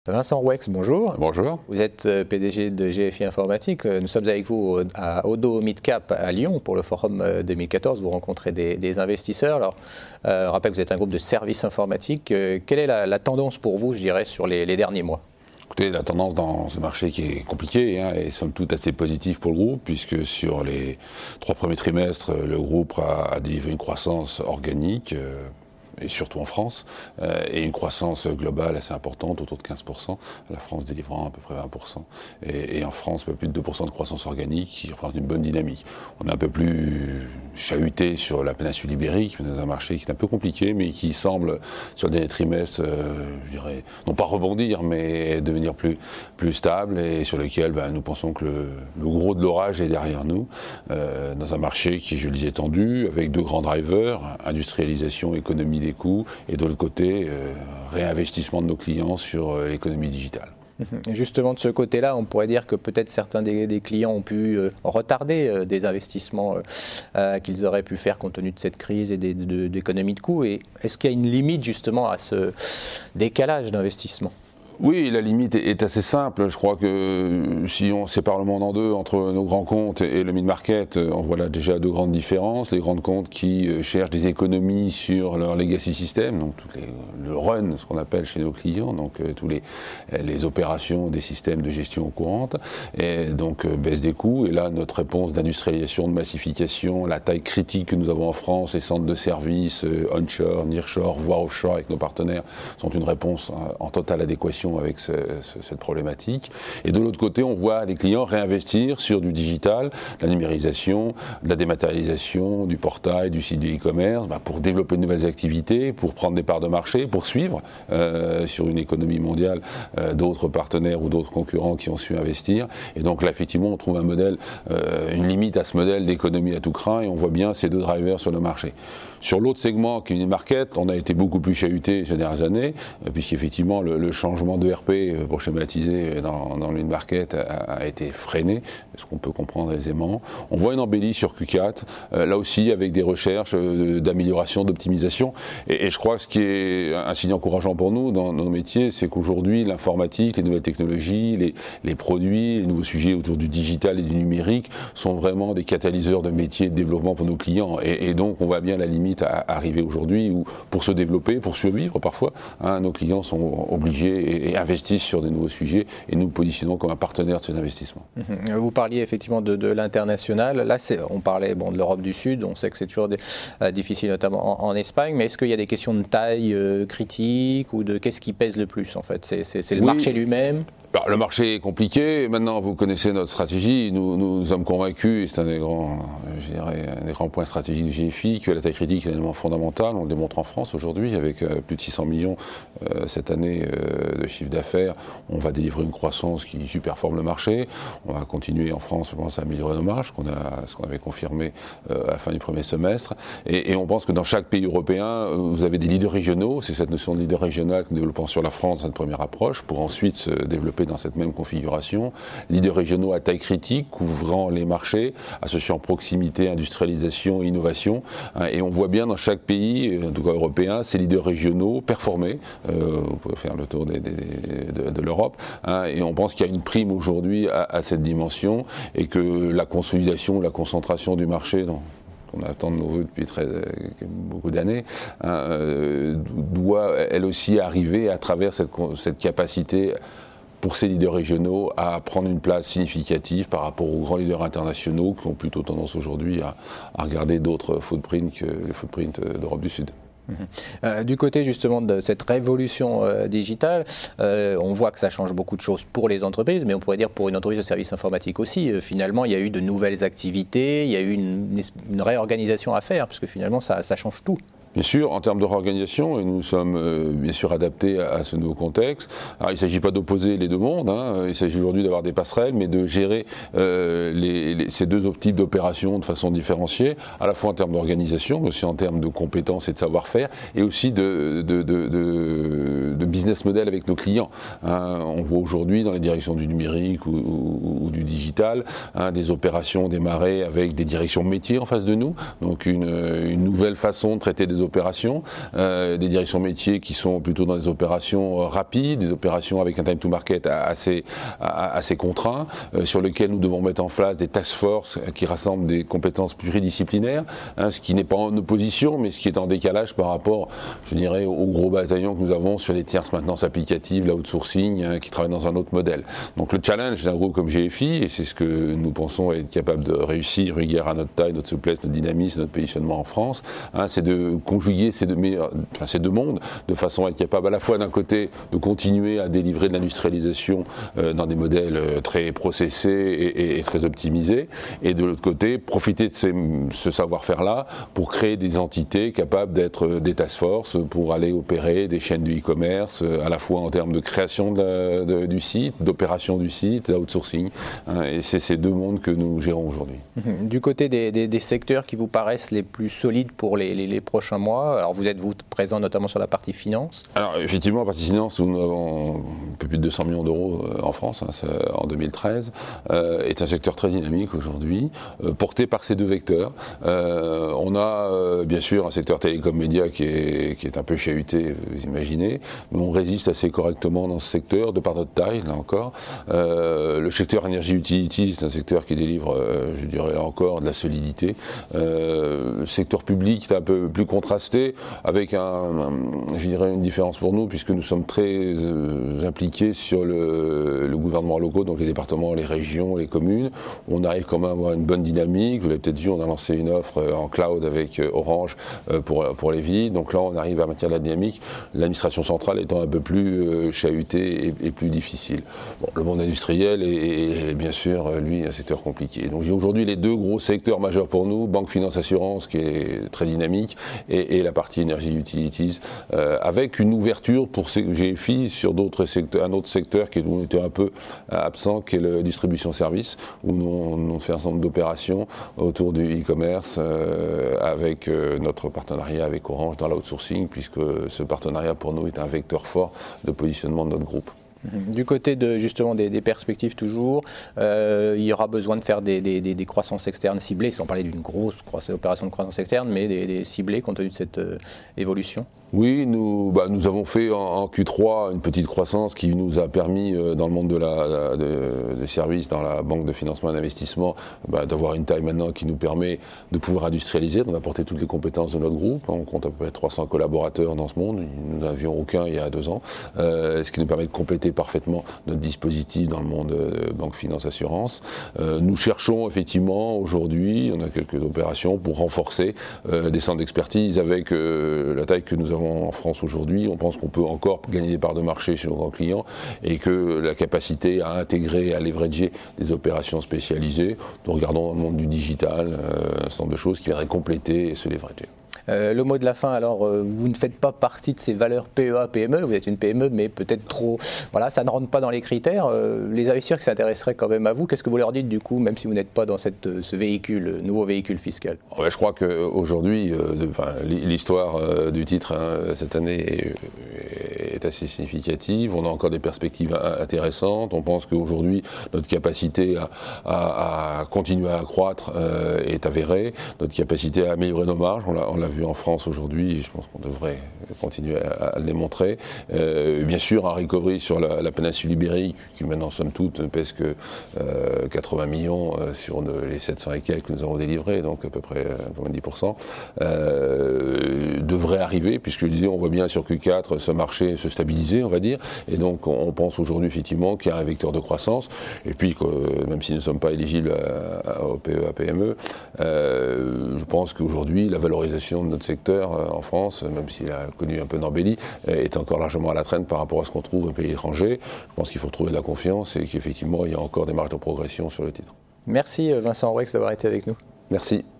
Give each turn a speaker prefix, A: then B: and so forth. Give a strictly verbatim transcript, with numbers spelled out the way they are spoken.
A: Vincent Rouex, bonjour.
B: Bonjour.
A: Vous êtes P D G de G F I Informatique. Nous sommes avec vous à Odo Midcap à Lyon pour le Forum deux mille quatorze. Vous rencontrez des, des investisseurs. Alors, euh, je rappelle que vous êtes un groupe de services informatiques. Euh, quelle est la, la tendance pour vous, je dirais, sur les, les derniers mois ?
B: Écoutez, la tendance dans ce marché qui est compliqué hein, est somme toute assez positive pour le groupe, puisque sur les trois premiers trimestres, le groupe a, a délivré une croissance organique. Euh, et surtout en France, euh, et une croissance globale assez importante, autour de quinze pour cent, la France délivrant à peu près vingt pour cent, et, et en France, plus de deux pour cent de croissance organique, qui représente une bonne dynamique. On est un peu plus chahuté sur la péninsule ibérique, dans un marché qui est un peu compliqué, mais qui semble, sur le dernier trimestre, euh, je dirais, non pas rebondir, mais devenir plus, plus stable, et sur lequel ben, nous pensons que le, le gros de l'orage est derrière nous, euh, dans un marché qui, je le disais, tendu, avec deux grands drivers, industrialisation, économie des coûts, et de l'autre côté, euh, réinvestissement de nos clients sur euh, l'économie digitale.
A: Et justement, de ce côté-là, on pourrait dire que peut-être certains des, des clients ont pu euh, retarder euh, des investissements euh, euh, qu'ils auraient pu faire compte tenu de cette crise et des, de, d'économie de coûts. Et est-ce qu'il y a une limite justement à ce décalage d'investissement ?
B: Oui, la limite est assez simple. Je crois que si on sépare le monde en deux, entre nos grands comptes et le mid-market, on voit là déjà deux grandes différences. Les grands comptes qui cherchent des économies sur leur legacy system, donc tout les, le run, ce qu'on appelle chez nos clients, donc tous les, les opérations des systèmes de gestion courante, et donc baisse des coûts. Et là, notre réponse d'industrialisation, de massification, la taille critique que nous avons en France, les centres de services onshore, nearshore, voire offshore avec nos partenaires, sont une réponse en totale adéquation avec ce, ce, cette problématique. Et de l'autre côté, on voit les clients réinvestir sur du digital, la numérisation, la dématérialisation, du portail, du site de e-commerce, bah pour développer de nouvelles activités, pour prendre des parts de marché, pour suivre euh, sur une économie mondiale euh, d'autres partenaires ou d'autres concurrents qui ont su investir. Et donc là, effectivement, on trouve un modèle, euh, une limite à ce modèle d'économie à tout crin, et on voit bien ces deux drivers sur le marché. Sur l'autre segment, qui est le market, on a été beaucoup plus chahuté ces dernières années, puisqu'effectivement, le, le changement de R P, pour schématiser, dans, dans le market a, a été freiné, ce qu'on peut comprendre aisément. On voit une embellie sur Q quatre, euh, là aussi avec des recherches euh, d'amélioration, d'optimisation. Et, et je crois que ce qui est un signe encourageant pour nous dans, dans nos métiers, c'est qu'aujourd'hui, l'informatique, les nouvelles technologies, les, les produits, les nouveaux sujets autour du digital et du numérique sont vraiment des catalyseurs de métiers de développement pour nos clients. Et, et donc, on voit bien la limite à arriver aujourd'hui où, pour se développer, pour survivre parfois, hein, nos clients sont obligés et, et investissent sur de nouveaux sujets, et nous positionnons comme un partenaire de ces investissements.
A: Vous parliez effectivement de, de l'international. Là, c'est, on parlait bon, de l'Europe du Sud. On sait que c'est toujours des, euh, difficile, notamment en, en Espagne. Mais est-ce qu'il y a des questions de taille euh, critique ou de qu'est-ce qui pèse le plus en fait ? C'est, c'est, c'est le oui. marché lui-même ?
B: Alors, le marché est compliqué. Maintenant, vous connaissez notre stratégie. Nous, nous sommes convaincus, et c'est un des grands, je dirais, un des grands points stratégiques de G F I, que la taille critique est un élément fondamental. On le démontre en France aujourd'hui, avec euh, plus de six cents millions euh, cette année euh, de chiffre d'affaires. On va délivrer une croissance qui superforme le marché. On va continuer en France, je pense, à améliorer nos marges, qu'on a, ce qu'on avait confirmé euh, à la fin du premier semestre. Et, et on pense que dans chaque pays européen, vous avez des leaders régionaux. C'est cette notion de leader régional que nous développons sur la France, cette première approche, pour ensuite se développer dans cette même configuration, leaders régionaux à taille critique, couvrant les marchés, associant proximité, industrialisation et innovation. Et on voit bien dans chaque pays, en tout cas européen, ces leaders régionaux performer. Euh, vous pouvez faire le tour des, des, de, de l'Europe. Hein, et on pense qu'il y a une prime aujourd'hui à, à cette dimension, et que la consolidation, la concentration du marché dans qu'on attend de nos voeux depuis très, beaucoup d'années, hein, euh, doit elle aussi arriver à travers cette, cette capacité pour ces leaders régionaux à prendre une place significative par rapport aux grands leaders internationaux qui ont plutôt tendance aujourd'hui à, à regarder d'autres footprints que les footprints d'Europe du Sud.
A: Euh, du côté justement de cette révolution euh, digitale, euh, on voit que ça change beaucoup de choses pour les entreprises, mais on pourrait dire pour une entreprise de services informatiques aussi. Euh, finalement, il y a eu de nouvelles activités, il y a eu une, une réorganisation à faire, parce que finalement, ça, ça change tout.
B: Bien sûr, en termes de réorganisation, nous sommes euh, bien sûr adaptés à, à ce nouveau contexte. Alors, il ne s'agit pas d'opposer les deux mondes, hein. Il s'agit aujourd'hui d'avoir des passerelles, mais de gérer euh, les, les, ces deux types d'opérations de façon différenciée, à la fois en termes d'organisation, mais aussi en termes de compétences et de savoir-faire, et aussi de, de, de, de, de business model avec nos clients. Hein. On voit aujourd'hui dans les directions du numérique ou, ou, ou du digital, hein, des opérations démarrées avec des directions métiers en face de nous, donc une, une nouvelle façon de traiter des des opérations, euh, des directions métiers qui sont plutôt dans des opérations rapides, des opérations avec un time to market assez, assez contraint, euh, sur lesquelles nous devons mettre en place des task force qui rassemblent des compétences pluridisciplinaires, hein, ce qui n'est pas en opposition, mais ce qui est en décalage par rapport, je dirais, au gros bataillon que nous avons sur les tierces maintenance applicative, l'outsourcing, hein, qui travaillent dans un autre modèle. Donc le challenge d'un groupe comme G F I, et c'est ce que nous pensons être capable de réussir, régulière à notre taille, notre souplesse, notre dynamisme, notre positionnement en France, hein, c'est de conjuguer ces deux, meilleurs, enfin, ces deux mondes de façon à être capable à la fois d'un côté de continuer à délivrer de l'industrialisation euh, dans des modèles euh, très processés et, et, et très optimisés, et de l'autre côté profiter de ces, ce savoir-faire-là pour créer des entités capables d'être des task force, pour aller opérer des chaînes du e-commerce, euh, à la fois en termes de création de la, de, du site, d'opération du site, d'outsourcing, hein, et c'est ces deux mondes que nous gérons aujourd'hui.
A: Du côté des, des, des secteurs qui vous paraissent les plus solides pour les, les, les prochains mois, alors vous êtes vous présent notamment sur la partie finance?
B: Alors effectivement, la partie finance, nous avons un peu plus de deux cents millions d'euros en France, hein, en deux mille treize, euh, est un secteur très dynamique aujourd'hui, euh, porté par ces deux vecteurs. Euh, on a euh, bien sûr un secteur télécom média qui est, qui est un peu chahuté, vous imaginez, mais on résiste assez correctement dans ce secteur, de par notre taille, là encore. Euh, le secteur énergie utility, c'est un secteur qui délivre, euh, je dirais là encore, de la solidité. Euh, le secteur public, c'est un peu plus contrasté, avec un, un, je dirais une différence pour nous, puisque nous sommes très euh, impliqués sur le, le gouvernement local, donc les départements, les régions, les communes. On arrive quand même à avoir une bonne dynamique. Vous l'avez peut-être vu, on a lancé une offre en cloud avec Orange pour, pour les villes. Donc là, on arrive à maintenir la dynamique. L'administration centrale étant un peu plus euh, chahutée et, et plus difficile. Bon, le monde industriel est, est bien sûr, lui, un secteur compliqué. Donc j'ai aujourd'hui les deux gros secteurs majeurs pour nous, banque, finance, assurance, qui est très dynamique, et, et la partie énergie utilities, euh, avec une ouverture pour G F I sur d'autres secteurs, un autre secteur qui était un peu absent, qui est la distribution service, où nous on, on fait un certain nombre d'opérations autour du e-commerce, euh, avec euh, notre partenariat avec Orange dans l'outsourcing, puisque ce partenariat pour nous est un vecteur fort de positionnement de notre groupe.
A: Du côté de, justement des, des perspectives toujours, euh, il y aura besoin de faire des, des, des, des croissances externes ciblées, sans parler d'une grosse opération de croissance externe, mais des, des ciblées compte tenu de cette euh, évolution.
B: Oui, nous, bah, nous avons fait en, en Q trois une petite croissance qui nous a permis, euh, dans le monde de la, de, des services, dans la banque de financement et d'investissement, bah, d'avoir une taille maintenant qui nous permet de pouvoir industrialiser, d'apporter toutes les compétences de notre groupe. On compte à peu près trois cents collaborateurs dans ce monde, nous n'avions aucun il y a deux ans, euh, ce qui nous permet de compléter parfaitement notre dispositif dans le monde de banque, finance, assurance. Euh, nous cherchons effectivement aujourd'hui, on a quelques opérations pour renforcer euh, des centres d'expertise avec euh, la taille que nous avons en France aujourd'hui. On pense qu'on peut encore gagner des parts de marché chez nos grands clients et que la capacité à intégrer, à leverager des opérations spécialisées, nous regardons dans le monde du digital, euh, un certain nombre de choses qui viendraient compléter et se leverager.
A: Euh, le mot de la fin, alors, euh, vous ne faites pas partie de ces valeurs P E A, P M E, vous êtes une P M E, mais peut-être trop, voilà, ça ne rentre pas dans les critères. Euh, les investisseurs qui s'intéresseraient quand même à vous, qu'est-ce que vous leur dites du coup, même si vous n'êtes pas dans cette, ce véhicule, nouveau véhicule fiscal?
B: Ouais, je crois qu'aujourd'hui, euh, enfin, l'histoire euh, du titre hein, cette année est, est assez significative. On a encore des perspectives intéressantes. On pense qu'aujourd'hui, notre capacité à, à, à continuer à accroître euh, est avérée. Notre capacité à améliorer nos marges, on l'a vu en France aujourd'hui, et je pense qu'on devrait continuer à, à le démontrer. Euh, bien sûr, un recovery sur la, la péninsule ibérique, qui maintenant, somme toute, ne pèse que euh, quatre-vingts millions euh, sur de, les sept cents et quelques que nous avons délivrés, donc à peu près euh, dix pour cent, euh, devrait arriver, puisque je disais, on voit bien sur Q quatre ce marché se stabiliser, on va dire, et donc on pense aujourd'hui effectivement qu'il y a un vecteur de croissance, et puis que même si nous ne sommes pas éligibles à, à, au P E A, P M E, euh, je pense qu'aujourd'hui, la valorisation de notre secteur euh, en France, même s'il a connu un peu d'embellie, euh, est encore largement à la traîne par rapport à ce qu'on trouve dans les pays étrangers. Je pense qu'il faut trouver de la confiance et qu'effectivement, il y a encore des marges de progression sur le titre.
A: Merci Vincent Aurex d'avoir été avec nous.
B: Merci.